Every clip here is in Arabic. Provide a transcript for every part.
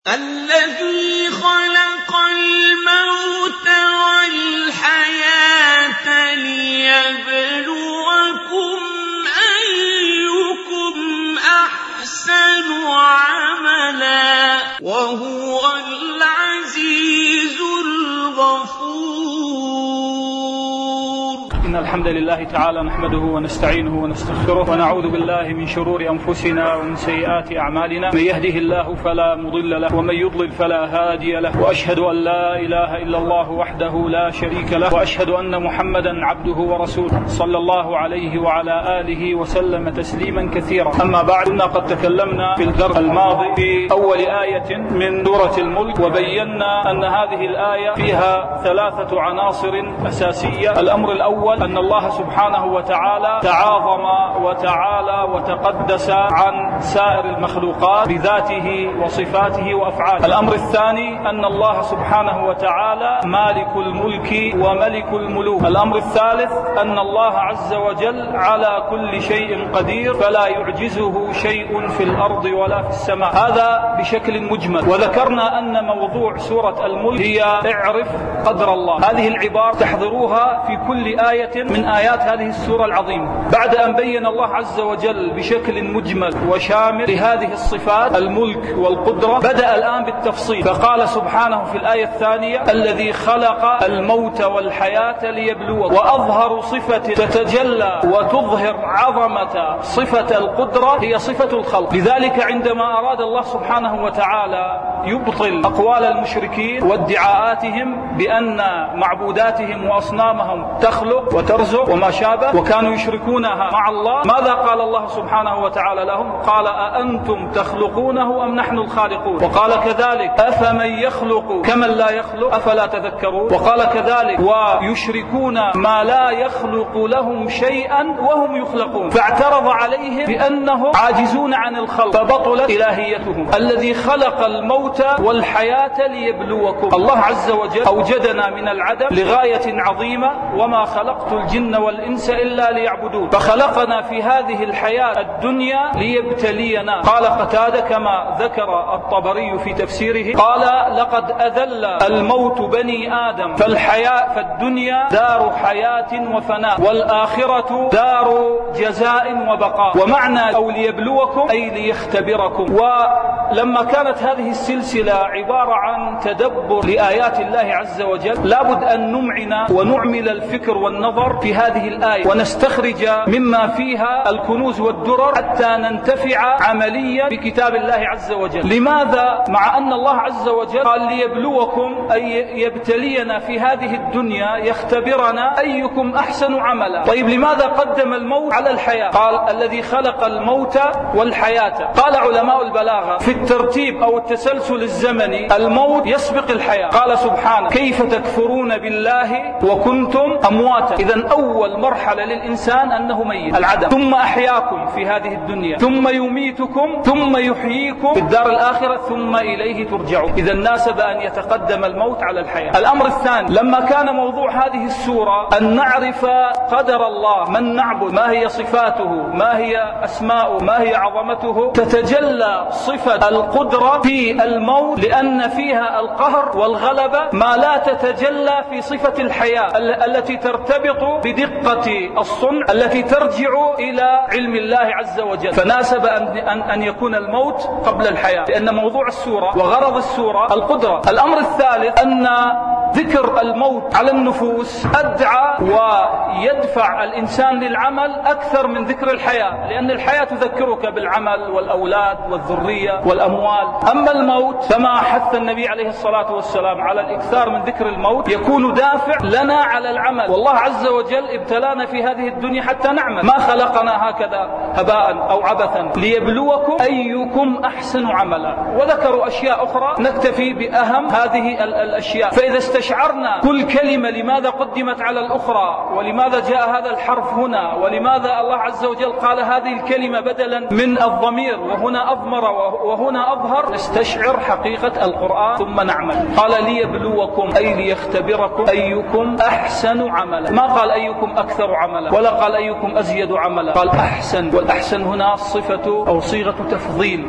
الذي خلق الموت والحياة ليبلوكم أيكم أحسن عملا وهو العزيز الغفور. إن الحمد لله تعالى نحمده ونستعينه ونستغفره ونعوذ بالله من شرور أنفسنا ومن سيئات أعمالنا. من يهده الله فلا مضل له ومن يضلل فلا هادي له، وأشهد أن لا إله إلا الله وحده لا شريك له، وأشهد أن محمدا عبده ورسوله صلى الله عليه وعلى آله وسلم تسليما كثيرا. أما بعد، كنا قد تكلمنا في الدرس الماضي في أول آية من سورة الملك، وبينا أن هذه الآية فيها 3 عناصر أساسية. الأمر الأول أن الله سبحانه وتعالى تعاظم وتعالى وتقدس عن سائر المخلوقات بذاته وصفاته وأفعاله. الأمر الثاني أن الله سبحانه وتعالى مالك الملك وملك الملوك. الأمر الثالث أن الله عز وجل على كل شيء قدير، فلا يعجزه شيء في الأرض ولا في السماء. هذا بشكل مجمل. وذكرنا أن موضوع سورة الملك هي اعرف قدر الله. هذه العبارة تحضروها في كل آية من آيات هذه السورة العظيمة. بعد أن بين الله عز وجل بشكل مجمل وشامل لهذه الصفات الملك والقدرة، بدأ الآن بالتفصيل، فقال سبحانه في الآية الثانية: الذي خلق الموت والحياة ليبلوكم. وأظهر صفة تتجلى وتظهر عظمة صفة القدرة هي صفة الخلق. لذلك عندما أراد الله سبحانه وتعالى يبطل أقوال المشركين وادعاءاتهم بأن معبوداتهم وأصنامهم تخلق وترزق وما شابه، وكانوا يشركونها مع الله، ماذا قال الله سبحانه وتعالى لهم؟ قال: أأنتم تخلقونه أم نحن الخالقون؟ وقال كذلك: أفمن يخلق كمن لا يخلق أفلا تذكرون؟ وقال كذلك: ويشركون ما لا يخلق لهم شيئا وهم يخلقون. فاعترض عليهم بأنهم عاجزون عن الخلق، فبطلت إلهيتهم. الذي خلق الموت والحياة ليبلوكم. الله عز وجل أوجدنا من العدم لغاية عظيمة: وما خلقت الجن والإنس إلا ليعبدون. فخلقنا في هذه الحياة الدنيا ليبتلينا. قال قتادة كما ذكر الطبري في تفسيره، قال: لقد أذل الموت بني آدم، فالدنيا دار حياة وفناء، والآخرة دار جزاء وبقاء. ومعنى أو ليبلوكم أي ليختبركم. ولما كانت هذه السلسلة عبارة عن تدبر لآيات الله عز وجل، لابد أن نمعن ونعمل الفكر والنظر في هذه الآية، ونستخرج مما فيها الكنوز والدرر حتى ننتفع عمليا بكتاب الله عز وجل. لماذا؟ مع أن الله عز وجل قال ليبلوكم، أي يبتلينا في هذه الدنيا، يختبرنا أيكم أحسن عملا. طيب لماذا قدم الموت على الحياة؟ قال: الذي خلق الموت والحياة. قال علماء البلاغة في الترتيب أو التسلسل الزمني: الموت يسبق الحياة. قال سبحانه: كيف تكفرون بالله وكنتم أمواتا. إذن أول مرحلة للإنسان أنه ميت، العدم، ثم أحياكم في هذه الدنيا، ثم يميتكم، ثم يحييكم في الدار الآخرة، ثم إليه ترجعون. إذن ناسب أن يتقدم الموت على الحياة. الأمر الثاني، لما كان موضوع هذه السورة أن نعرف قدر الله، من نعبد، ما هي صفاته، ما هي أسماؤه، ما هي عظمته، تتجلى صفة القدرة في الموت لأن فيها القهر والغلبة، ما لا تتجلى في صفة الحياة التي ترتبط بدقة الصنع التي ترجع إلى علم الله عز وجل. فناسب أن يكون الموت قبل الحياة، لأن موضوع السورة وغرض السورة القدرة. الأمر الثالث أن ذكر الموت على النفوس أدعى ويدفع الإنسان للعمل أكثر من ذكر الحياة، لأن الحياة تذكرك بالعمل والأولاد والذرية والأموال. أما الموت فما حث النبي عليه الصلاة والسلام على الإكثار من ذكر الموت يكون دافع لنا على العمل. والله عز وجل ابتلانا في هذه الدنيا حتى نعمل، ما خلقنا هكذا هباء أو عبثا، ليبلوكم أيكم أحسن عملا. وذكروا أشياء أخرى، نكتفي بأهم هذه الأشياء. فإذا واستشعرنا كل كلمة لماذا قدمت على الأخرى، ولماذا جاء هذا الحرف هنا، ولماذا الله عز وجل قال هذه الكلمة بدلا من الضمير وهنا أضمر وهنا أظهر، نستشعر حقيقة القرآن ثم نعمل. قال ليبلوكم أي ليختبركم أيكم أحسن عملا، ما قال أيكم أكثر عملا ولا قال أيكم أزيد عملا، قال أحسن، والأحسن هنا صفة أو صيغة تفضيل،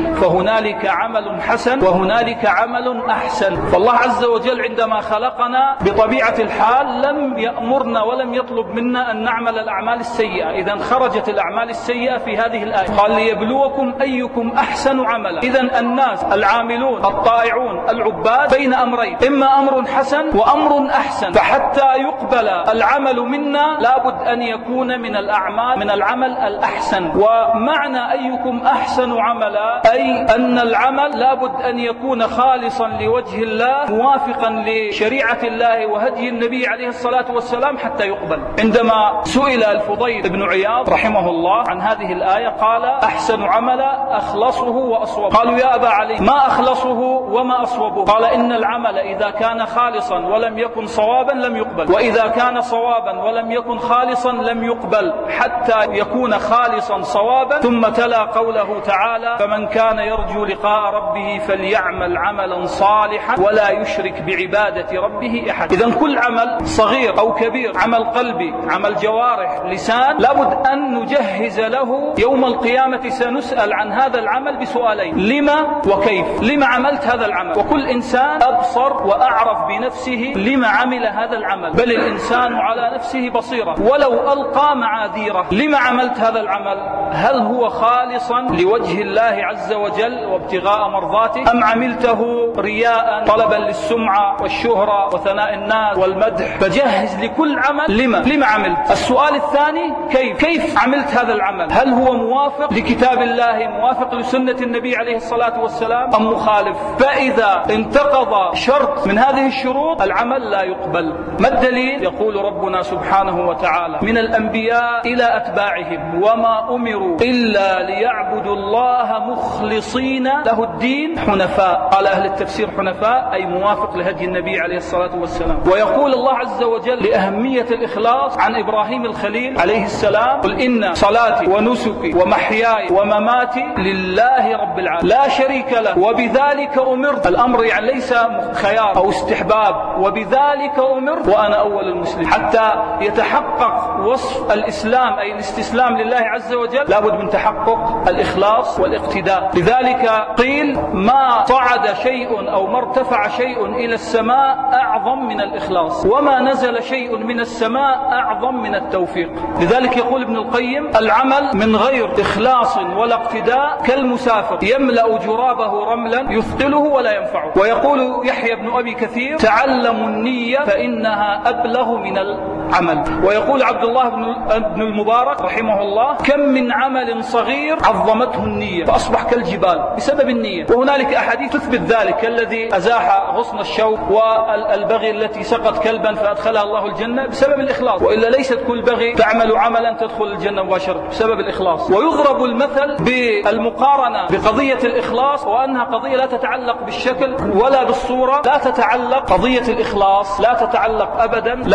فهنالك عمل حسن وهنالك عمل أحسن. فالله عز وجل عندما خلقنا بطبيعة الحال لم يأمرنا ولم يطلب منا أن نعمل الأعمال السيئة، إذن خرجت الأعمال السيئة في هذه الآية. قال ليبلوكم أيكم أحسن عملا. إذن الناس العاملون الطائعون العباد بين أمرين، إما أمر حسن وأمر أحسن، فحتى يقبل العمل منا لابد أن يكون من الأعمال من العمل الأحسن. ومعنى أيكم أحسن عملا أي أن العمل لابد أن يكون خالصا لوجه الله موافقا لشريعة الله وهدي النبي عليه الصلاة والسلام حتى يقبل. عندما سئل الفضيل بن عياض رحمه الله عن هذه الآية قال أحسن عملا أخلصه وأصوبه. قالوا يا أبا علي ما أخلصه وما أصوبه؟ قال إن العمل إذا كان خالصا ولم يكن صوابا لم يقبل، وإذا كان صوابا ولم يكن خالصا لم يقبل حتى يكون خالصا صوابا. ثم تلا قوله تعالى فمن كان يرجو لقاء ربه فليعمل عملا صالحا ولا يشرك بعبادة ربه أحد. إذن كل عمل صغير أو كبير، عمل قلبي، عمل جوارح، لسان، لابد أن نجهز له يوم القيامة. سنسأل عن هذا العمل بسؤالين: لما وكيف. لما عملت هذا العمل؟ وكل إنسان أبصر وأعرف بنفسه لما عمل هذا العمل، بل الإنسان على نفسه بصيرة ولو ألقى معاذيره. لما عملت هذا العمل؟ هل هو خالصا لوجه الله عز وجل وابتغاء مرضاته، أم عملته رياء طلبا للسمعة والشهرة وثناء الناس والمدح؟ فجهز لكل عمل لما عملت. السؤال الثاني كيف عملت هذا العمل؟ هل هو موافق لكتاب الله، موافق لسنة النبي عليه الصلاة والسلام، أم مخالف؟ فإذا انتقض شرط من هذه الشروط العمل لا يقبل. ما الدليل؟ يقول ربنا سبحانه وتعالى من الأنبياء إلى أتباعهم وما أمروا إلا ليعبدوا الله مخلصين له الدين حنفاء. قال أهل التفسير حنفاء أي موافق لهدي النبي عليه الصلاة والسلام. ويقول الله عز وجل لأهمية الإخلاص عن إبراهيم الخليل عليه السلام قل إن صلاتي ونسكي ومحياي ومماتي لله رب العالمين لا شريك له وبذلك أمرت. الأمر يعني ليس خيار أو استحباب، وبذلك أمرت وأنا أول المسلمين. حتى يتحقق وصف الإسلام أي الاستسلام لله عز وجل لابد من تحقق الإخلاص والاقتداء. لذلك قيل ما صعد شيء أو ما ارتفع شيء إلى السماء أعظم من الإخلاص، وما نزل شيء من السماء أعظم من التوفيق. لذلك يقول ابن القيم العمل من غير إخلاص ولا اقتداء كالمسافر يملأ جرابه رملا يثقله ولا ينفعه. ويقول يحيى بن أبي كثير تعلموا النية فإنها أبلغ من العمل. ويقول عبد الله بن المبارك رحمه الله كم من عمل صغير عظمته النية فأصبح كالجبال بسبب النية. وهنالك أحاديث تثبت ذلك كالذي أزاح غصن الشوك والبغي التي سقط كلبا فأدخلها الله الجنة بسبب الإخلاص، وإلا ليست كل بغي تعمل عملا تدخل الجنة مباشرة بسبب الإخلاص. ويضرب المثل بالمقارنة بقضية الإخلاص وأنها قضية لا تتعلق بالشكل ولا بالصورة، لا تتعلق قضية الإخلاص لا تتعلق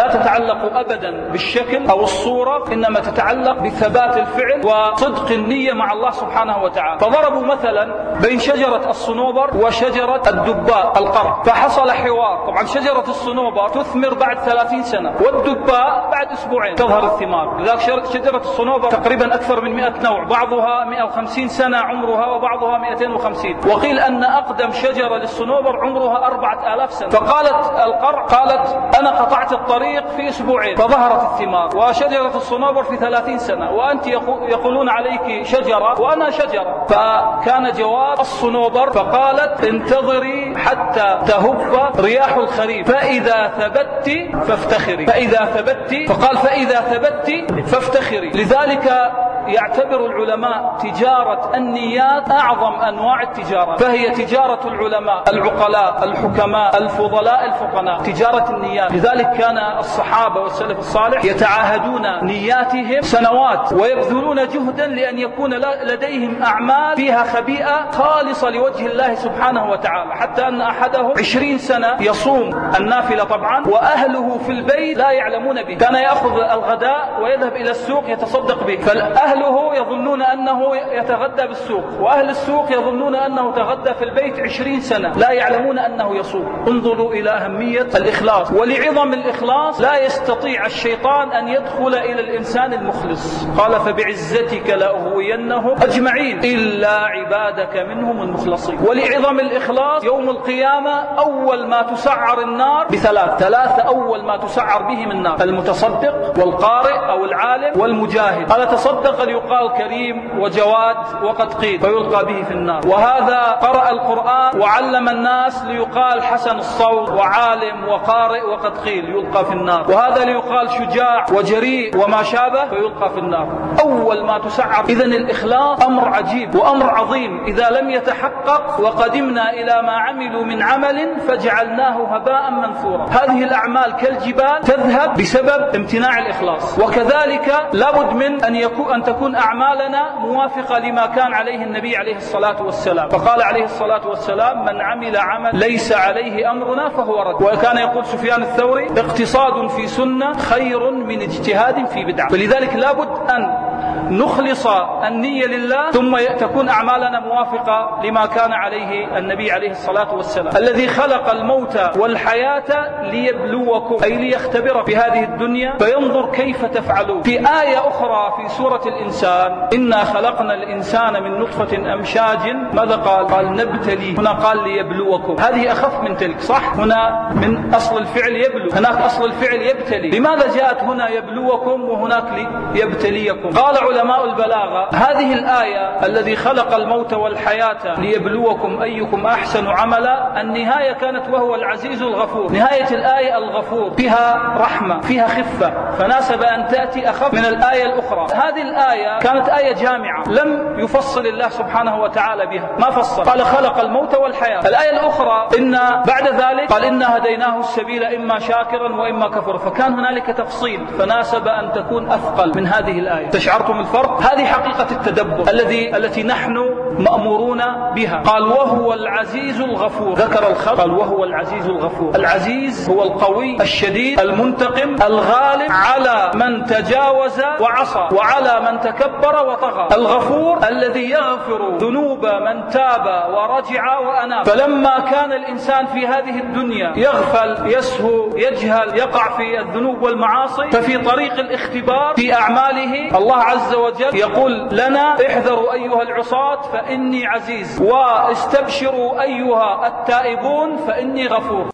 أبدا بالشكل أو الصورة، إنما تتعلق بثبات الفعل وصدق النية مع الله سبحانه وتعالى. فضربوا مثلا بين شجرة الصنوبر وشجرة الدباء القرع، فحصل حوار. طبعا شجرة الصنوبر تثمر بعد 30 سنة والدباء بعد أسبوعين تظهر الثمار. لذلك شجرة الصنوبر تقريبا أكثر من 100 نوع، بعضها 150 سنة عمرها وبعضها 250. وقيل أن أقدم شجرة للصنوبر عمرها 4000 سنة. فقالت القرع قالت أنا قطعت الطريق في أسبوعين فظهرت الثمار، وشجرة الصنوبر في 30 سنة، وأنت يقولون عليك شجرة وأنا شجرة. فكان جواب الصنوبر فقالت انتظري حتى تهب رياح الخريف فإذا ثبت فافتخري. فإذا ثبت فقال فإذا ثبت فافتخري. لذلك يعتبر العلماء تجارة النيات أعظم أنواع التجارة، فهي تجارة العلماء العقلاء الحكماء الفضلاء الفقناء، تجارة النيات. لذلك كان الصحابة والسلف الصالح يتعاهدون نياتهم سنوات ويبذلون جهدا لأن يكون لديهم أعمال فيها خبيئة خالصة لوجه الله سبحانه وتعالى، حتى أن أحدهم 20 سنة يصوم النافلة طبعا وأهله في البيت لا يعلمون به، كان يأخذ الغداء ويذهب إلى السوق يتصدق به، فأهله يظنون أنه يتغدى بالسوق، وأهل السوق يظنون أنه تغدى في البيت 20 سنة لا يعلمون أنه يصوم. انظروا إلى أهمية الإخلاص، ولعظم الإخلاص لا يستطيع الشيطان أن يدخل إلى الإنسان المخلص. قال فبعزتك لأغوينهم أجمعين إلا عبادك منهم المخلصين. ولعظم الإخلاص يوم القيامة أول ما تسعر النار ثلاثة أول ما تسعر بهم النار: المتصدق والقارئ أو العالم والمجاهد. هذا تصدق ليقال كريم وجواد وقد قيل فيلقى به في النار، وهذا قرأ القرآن وعلم الناس ليقال حسن الصوت وعالم وقارئ وقد قيل يلقى في النار، وهذا ليقال شجاع وجريء وما شابه فيلقى في النار. أول ما تسعر. إذن الإخلاص أمر عجيب وأمر عظيم إذا لم يتحقق. وقدمنا إلى ما عملوا من عمل فجعلناه هباء منثورا. هذه الأعمال كالجبال تذهب بسبب امتناع الإخلاص. وكذلك لابد من أن تكون أعمالنا موافقة لما كان عليه النبي عليه الصلاة والسلام، فقال عليه الصلاة والسلام: من عمل عمل ليس عليه أمرنا فهو رد. وكان يقول سفيان الثوري: اقتصاد في سنة خير من اجتهاد في بدعة. فلذلك لابد أن نخلص النية لله، ثم تكون أعمالنا موافقة لما كان عليه النبي عليه الصلاة والسلام. الذي خلق الموت والحياة ليبلوكم، أي ليختبر في هذه الدنيا فينظر كيف تفعلون. في آية أخرى في سورة الإنسان: إنا خلقنا الإنسان من نطفة أمشاج، ماذا قال؟ قال نبتلي. هنا قال ليبلوكم، هذه أخف من تلك، صح؟ هنا من أصل الفعل يبلو، هناك أصل الفعل يبتلي. لماذا جاءت هنا يبلوكم وهناك ليبتليكم؟ قال علماء البلاغة: هذه الآية الذي خلق الموت والحياة ليبلوكم أيكم أحسن عملا، النهاية كانت وهو العزيز الغفور. نهاية الآية الغفور، فيها رحمة فيها خفة، فناسب أن تأتي أخف من الآية الأخرى. هذه الآية كانت آية جامعة لم يفصل الله سبحانه وتعالى بها، ما فصل، قال خلق الموت والحياة. الآية الأخرى بعد ذلك قال إنا هديناه السبيل إما شاكرا وإما كفورا، فكان هنالك تفصيل، فناسب أن تكون أثقل من هذه الآية. تشعرتم الفرق؟ هذه حقيقة التدبر التي نحن مأمورون بها. قال وهو العزيز الغفور، ذكر الخلق قال وهو العزيز الغفور. العزيز هو القوي الشديد المنتقم الغالب على من تجاوز وعصى وعلى من تكبر وطغى. الغفور الذي يغفر ذنوب من تاب ورجع وأناب. فلما كان الإنسان في هذه الدنيا يغفل يسهو يجهل يقع في الذنوب والمعاصي، ففي طريق الاختبار في أعماله الله عز وجل يقول لنا: احذروا أيها العصاة فإني عزيز، واستبشروا أيها التائبون فإني غفور.